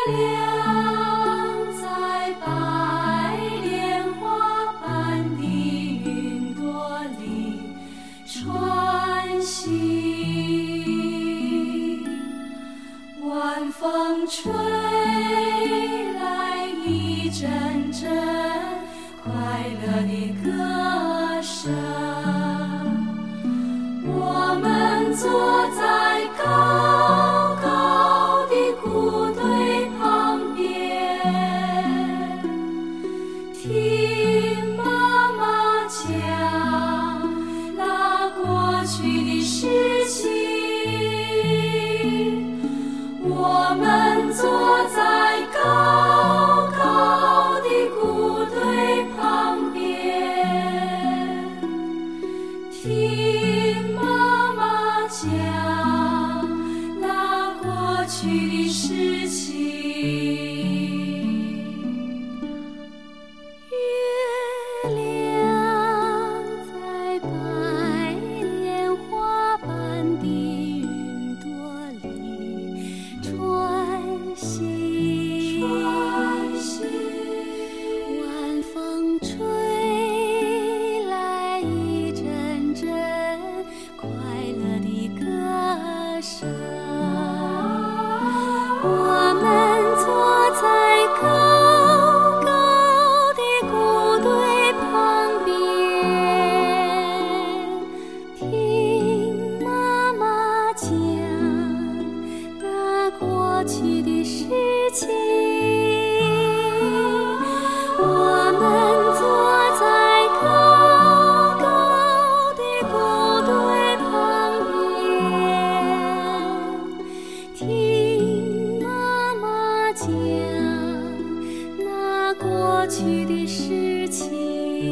亮在白莲花般的云朵里穿行，晚风吹来一阵阵快乐的歌声，我们坐在高高的谷堆旁边，听妈妈讲那过去的事情。我们坐在高高的谷堆旁边，听妈妈讲那过去的事情。月亮在白莲花般的云朵里穿行，晚风吹来一阵阵快乐的歌声，我们坐在高高的谷堆旁边，听妈妈讲那过去的事情。我们坐在高高的谷堆旁边，听妈妈讲那过去的事情。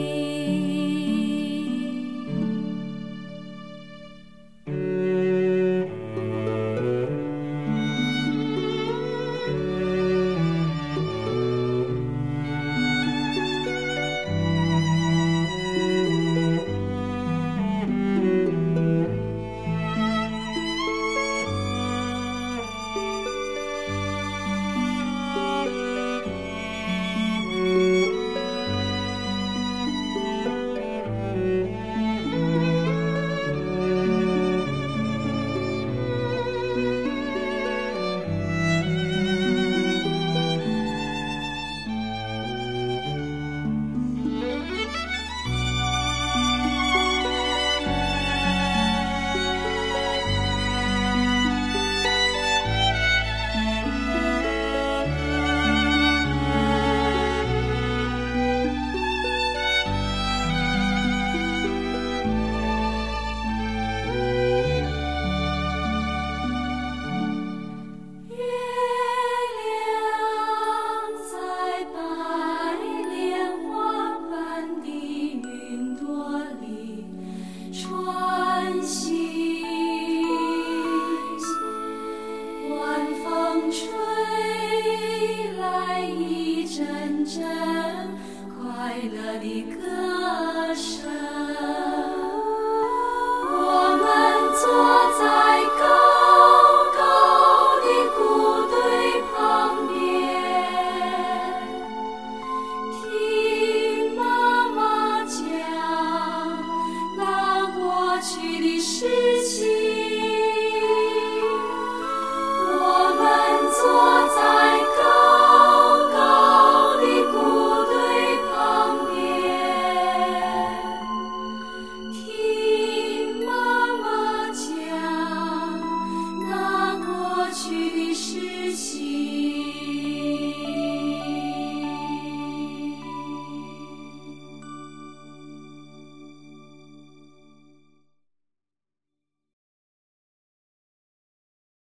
吹来一阵阵快乐的歌声，我们坐在高